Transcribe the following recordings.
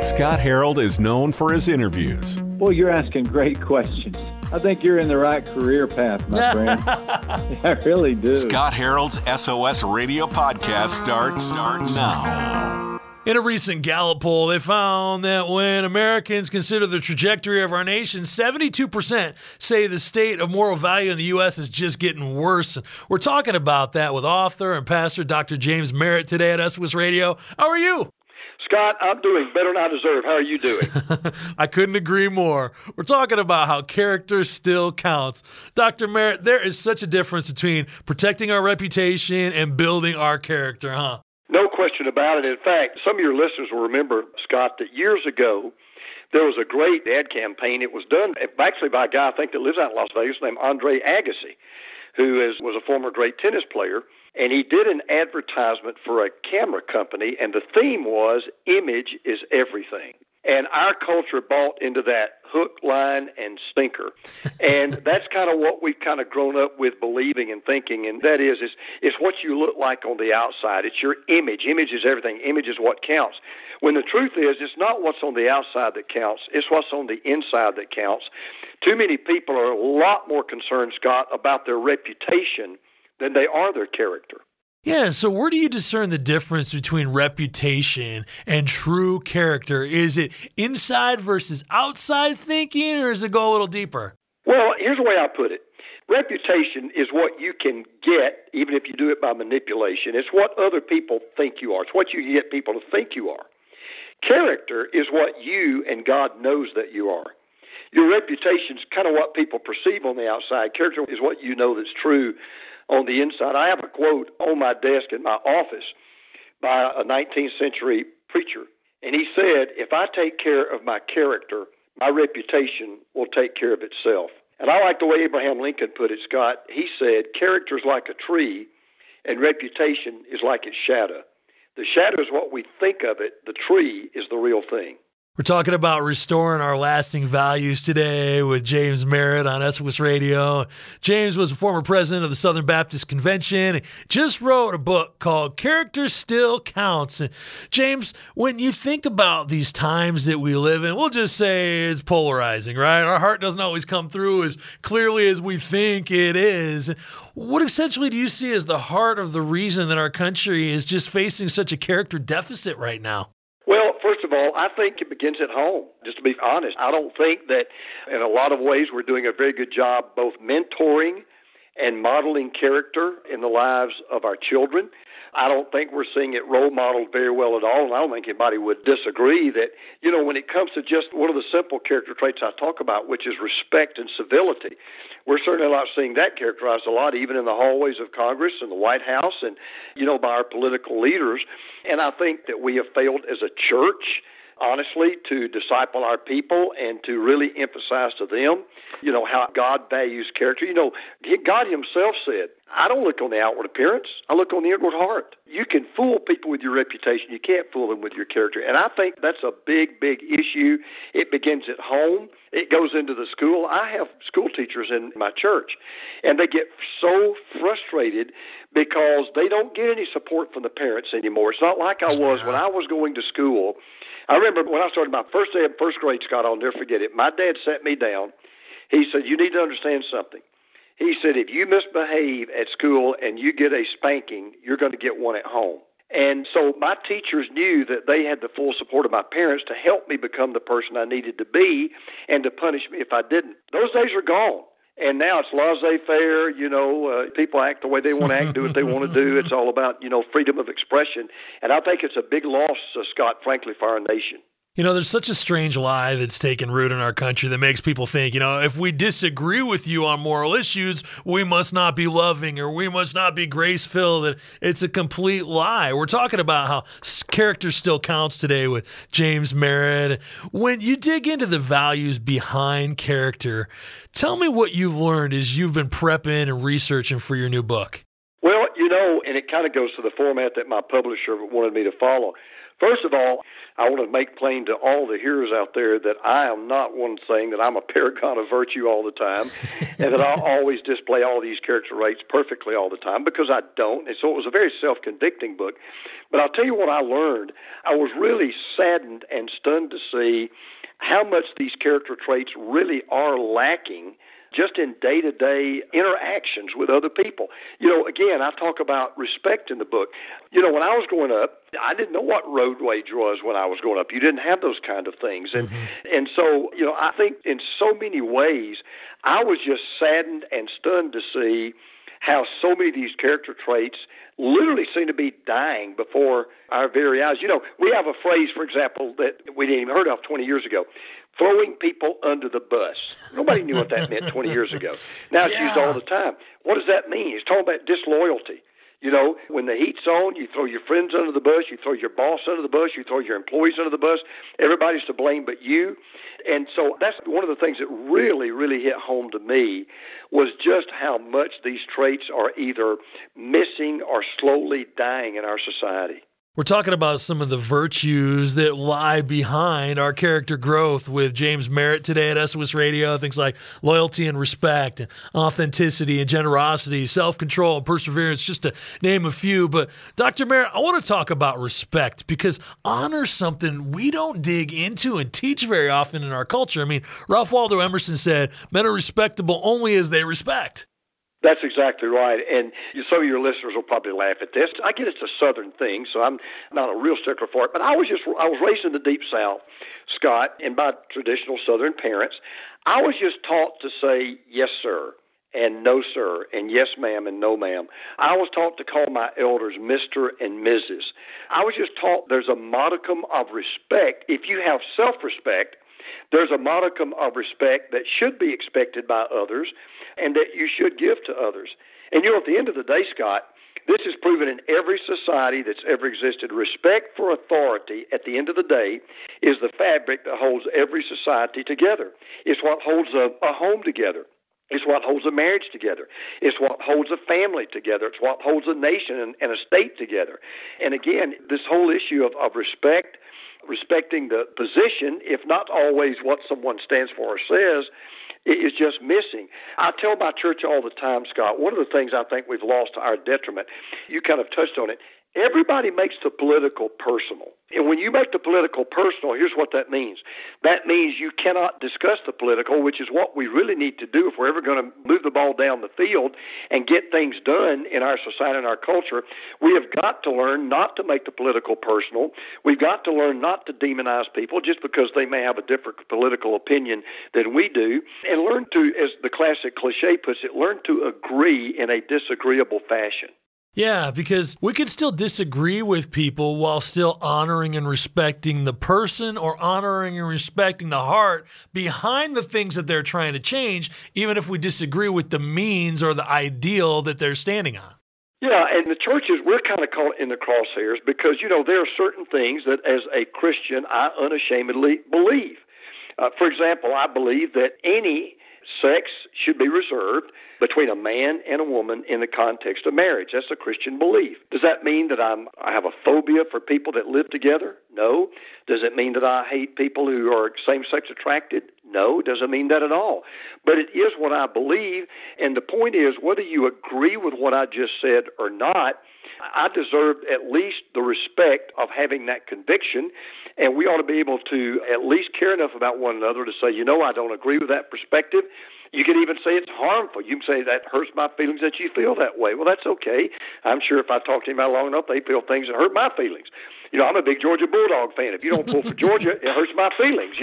Scott Harold is known for his interviews. Boy, you're asking great questions. I think you're in the right career path, my friend. I really do. Scott Harold's SOS Radio podcast starts now. In a recent Gallup poll, they found that when Americans consider the trajectory of our nation, 72% say the state of moral value in the U.S. is just getting worse. We're talking about that with author and pastor Dr. James Merritt today at SOS Radio. How are you? Scott, I'm doing better than I deserve. How are you doing? I couldn't agree more. We're talking about how character still counts. Dr. Merritt, there is such a difference between protecting our reputation and building our character, huh? No question about it. In fact, some of your listeners will remember, Scott, that years ago, there was a great ad campaign. It was done actually by a guy I think that lives out in Las Vegas named Andre Agassi, who was a former great tennis player. And he did an advertisement for a camera company, and the theme was, image is everything. And our culture bought into that hook, line, and sinker. And that's kind of what we've kind of grown up with believing and thinking, and that is it's what you look like on the outside. It's your image. Image is everything. Image is what counts. When the truth is, it's not what's on the outside that counts. It's what's on the inside that counts. Too many people are a lot more concerned, Scott, about their reputation than they are their character. Yeah, so where do you discern the difference between reputation and true character? Is it inside versus outside thinking, or does it go a little deeper? Well, here's the way I put it. Reputation is what you can get, even if you do it by manipulation. It's what other people think you are. It's what you can get people to think you are. Character is what you and God knows that you are. Your reputation is kind of what people perceive on the outside. Character is what you know that's true on the inside. I have a quote on my desk in my office by a 19th century preacher. And he said, if I take care of my character, my reputation will take care of itself. And I like the way Abraham Lincoln put it, Scott. He said, character is like a tree and reputation is like its shadow. The shadow is what we think of it. The tree is the real thing. We're talking about restoring our lasting values today with James Merritt on SOS Radio. James was a former president of the Southern Baptist Convention. He just wrote a book called Character Still Counts. And James, when you think about these times that we live in, we'll just say it's polarizing, right? Our heart doesn't always come through as clearly as we think it is. What essentially do you see as the heart of the reason that our country is just facing such a character deficit right now? Well, first of all, I think it begins at home, just to be honest. I don't think that in a lot of ways we're doing a very good job both mentoring and modeling character in the lives of our children. I don't think we're seeing it role modeled very well at all, and I don't think anybody would disagree that, when it comes to just one of the simple character traits I talk about, which is respect and civility, we're certainly not seeing that characterized a lot, even in the hallways of Congress and the White House and, by our political leaders. And I think that we have failed as a church, honestly, to disciple our people and to really emphasize to them, how God values character. God himself said, I don't look on the outward appearance. I look on the inward heart. You can fool people with your reputation. You can't fool them with your character. And I think that's a big, big issue. It begins at home. It goes into the school. I have school teachers in my church, and they get so frustrated because they don't get any support from the parents anymore. It's not like I was when I was going to school. I remember when I started my first day in first grade, Scott, I'll never forget it. My dad sat me down. He said, you need to understand something. He said, if you misbehave at school and you get a spanking, you're going to get one at home. And so my teachers knew that they had the full support of my parents to help me become the person I needed to be and to punish me if I didn't. Those days are gone. And now it's laissez-faire, people act the way they want to act, do what they want to do. It's all about, freedom of expression. And I think it's a big loss, Scott, frankly, for our nation. There's such a strange lie that's taken root in our country that makes people think, if we disagree with you on moral issues, we must not be loving or we must not be grace-filled. It's a complete lie. We're talking about how character still counts today with James Merritt. When you dig into the values behind character, tell me what you've learned as you've been prepping and researching for your new book. Well, and it kind of goes to the format that my publisher wanted me to follow. First of all, I want to make plain to all the hearers out there that I am not one saying that I'm a paragon of virtue all the time and that I'll always display all these character traits perfectly all the time, because I don't. And so it was a very self-convicting book. But I'll tell you what I learned. I was really saddened and stunned to see how much these character traits really are lacking just in day-to-day interactions with other people. Again, I talk about respect in the book. When I was growing up, I didn't know what road rage was when I was growing up. You didn't have those kind of things. And so, I think in so many ways, I was just saddened and stunned to see how so many of these character traits literally seem to be dying before our very eyes. We have a phrase, for example, that we didn't even heard of 20 years ago: throwing people under the bus. Nobody knew what that meant 20 years ago. Now it's used all the time. What does that mean? It's talking about disloyalty. When the heat's on, you throw your friends under the bus, you throw your boss under the bus, you throw your employees under the bus. Everybody's to blame but you. And so that's one of the things that really, really hit home to me, was just how much these traits are either missing or slowly dying in our society. We're talking about some of the virtues that lie behind our character growth with James Merritt today at SOS Radio. Things like loyalty and respect, and authenticity and generosity, self-control and perseverance, just to name a few. But Dr. Merritt, I want to talk about respect, because honor's something we don't dig into and teach very often in our culture. I mean, Ralph Waldo Emerson said, men are respectable only as they respect. That's exactly right. And some of your listeners will probably laugh at this. I get it's a Southern thing, so I'm not a real stickler for it. But I was raised in the Deep South, Scott, and by traditional Southern parents. I was just taught to say yes, sir, and no, sir, and yes, ma'am, and no, ma'am. I was taught to call my elders Mr. and Mrs. I was just taught there's a modicum of respect. If you have self-respect, there's a modicum of respect that should be expected by others and that you should give to others. And at the end of the day, Scott, this is proven in every society that's ever existed. Respect for authority, at the end of the day, is the fabric that holds every society together. It's what holds a home together. It's what holds a marriage together. It's what holds a family together. It's what holds a nation and a state together. And again, this whole issue of respect, respecting the position, if not always what someone stands for or says, is just missing. I tell my church all the time, Scott, one of the things I think we've lost to our detriment, you kind of touched on it, everybody makes the political personal. And when you make the political personal, here's what that means. That means you cannot discuss the political, which is what we really need to do if we're ever going to move the ball down the field and get things done in our society and our culture. We have got to learn not to make the political personal. We've got to learn not to demonize people just because they may have a different political opinion than we do, and learn to, as the classic cliche puts it, learn to agree in a disagreeable fashion. Yeah, because we could still disagree with people while still honoring and respecting the person, or honoring and respecting the heart behind the things that they're trying to change, even if we disagree with the means or the ideal that they're standing on. Yeah, and the churches, we're kind of caught in the crosshairs because, there are certain things that as a Christian I unashamedly believe. For example, I believe that any sex should be reserved between a man and a woman in the context of marriage. That's a Christian belief. Does that mean that I have a phobia for people that live together? No. Does it mean that I hate people who are same-sex attracted? No, doesn't mean that at all. But it is what I believe, and the point is, whether you agree with what I just said or not, I deserve at least the respect of having that conviction, and we ought to be able to at least care enough about one another to say, I don't agree with that perspective. You can even say it's harmful. You can say that hurts my feelings that you feel that way. Well, that's okay. I'm sure if I talk to anybody long enough, they feel things that hurt my feelings. I'm a big Georgia Bulldog fan. If you don't pull for Georgia, it hurts my feelings,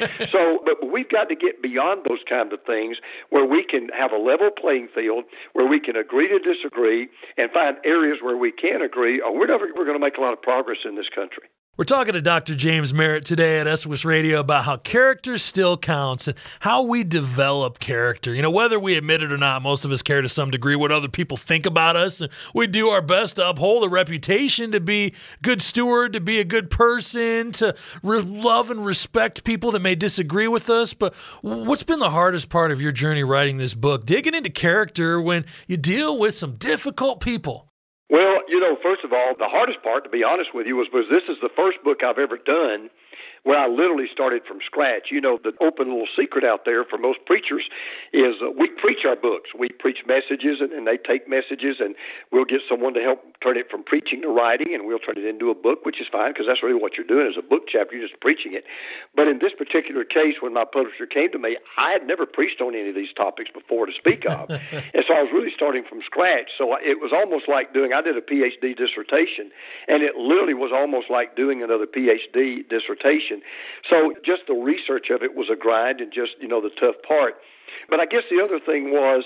So, but we've got to get beyond those kinds of things where we can have a level playing field, where we can agree to disagree and find areas where we can agree, or we're going to make a lot of progress in this country. We're talking to Dr. James Merritt today at SOS Radio about how character still counts and how we develop character. Whether we admit it or not, most of us care to some degree what other people think about us. And we do our best to uphold a reputation, to be a good steward, to be a good person, to love and respect people that may disagree with us. But what's been the hardest part of your journey writing this book? Digging into character when you deal with some difficult people. Well, first of all, the hardest part, to be honest with you, was this is the first book I've ever done where I literally started from scratch. The open little secret out there for most preachers is we preach our books. We preach messages, and they take messages, and we'll get someone to help turn it from preaching to writing, and we'll turn it into a book, which is fine because that's really what you're doing is a book chapter. You're just preaching it. But in this particular case, when my publisher came to me, I had never preached on any of these topics before to speak of. And so I was really starting from scratch. So it was almost like I did a PhD dissertation, and it literally was almost like doing another PhD dissertation. So just the research of it was a grind and just, the tough part. But I guess the other thing was,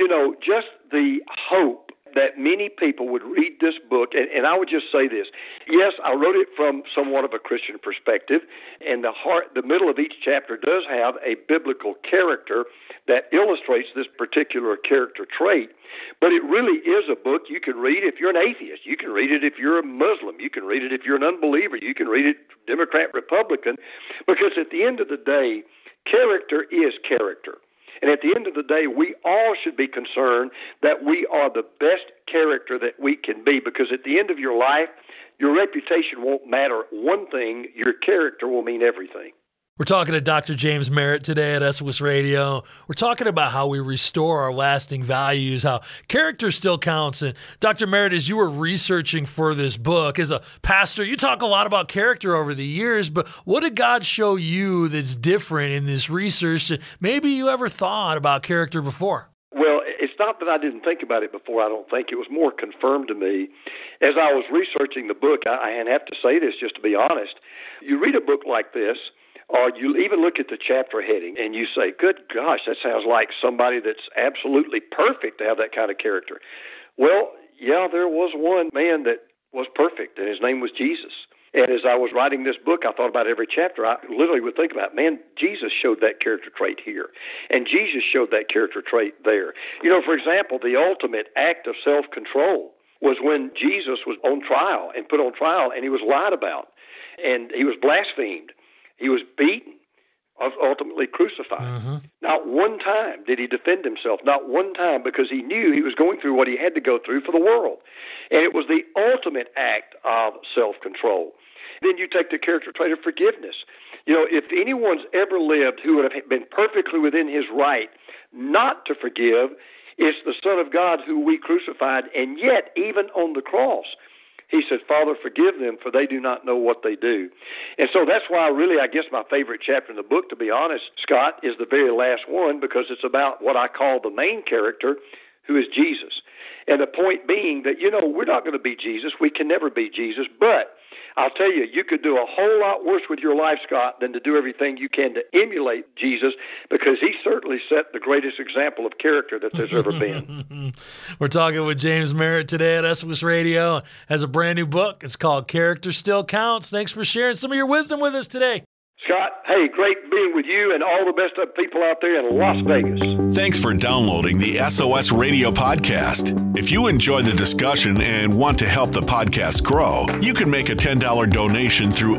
just the hope that many people would read this book. And I would just say this. Yes, I wrote it from somewhat of a Christian perspective, and the middle of each chapter does have a biblical character that illustrates this particular character trait. But it really is a book you can read if you're an atheist. You can read it if you're a Muslim. You can read it if you're an unbeliever. You can read it Democrat, Republican, because at the end of the day, character is character. And at the end of the day, we all should be concerned that we are the best character that we can be, because at the end of your life, your reputation won't matter one thing. Your character will mean everything. We're talking to Dr. James Merritt today at SOS Radio. We're talking about how we restore our lasting values, how character still counts. And Dr. Merritt, as you were researching for this book, as a pastor, you talk a lot about character over the years, but what did God show you that's different in this research that maybe you ever thought about character before? Well, it's not that I didn't think about it before, I don't think. It was more confirmed to me. As I was researching the book, I have to say this just to be honest, you read a book like this, or you even look at the chapter heading and you say, good gosh, that sounds like somebody that's absolutely perfect to have that kind of character. Well, yeah, there was one man that was perfect, and his name was Jesus. And as I was writing this book, I thought about every chapter. I literally would think about, man, Jesus showed that character trait here, and Jesus showed that character trait there. For example, the ultimate act of self-control was when Jesus was on trial and put on trial, and he was lied about, and he was blasphemed. He was beaten, ultimately crucified. Mm-hmm. Not one time did he defend himself, not one time, because he knew he was going through what he had to go through for the world. And it was the ultimate act of self-control. Then you take the character trait of forgiveness. If anyone's ever lived who would have been perfectly within his right not to forgive, it's the Son of God who we crucified, and yet even on the cross, he said, Father, forgive them, for they do not know what they do. And so that's why I guess my favorite chapter in the book, to be honest, Scott, is the very last one, because it's about what I call the main character, who is Jesus. And the point being that, we're not going to be Jesus. We can never be Jesus. But I'll tell you, you could do a whole lot worse with your life, Scott, than to do everything you can to emulate Jesus, because he certainly set the greatest example of character that there's ever been. We're talking with James Merritt today at SOS Radio. Has a brand new book. It's called Character Still Counts. Thanks for sharing some of your wisdom with us today. Scott, hey, great being with you and all the best of people out there in Las Vegas. Thanks for downloading the SOS Radio podcast. If you enjoy the discussion and want to help the podcast grow, you can make a $10 donation through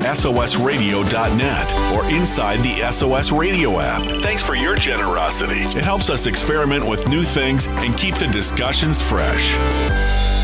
SOSradio.net or inside the SOS Radio app. Thanks for your generosity. It helps us experiment with new things and keep the discussions fresh.